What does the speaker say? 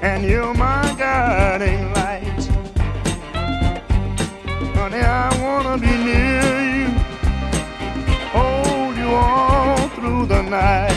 and you're my guiding light. Honey, I wanna be near you, hold you all through the night.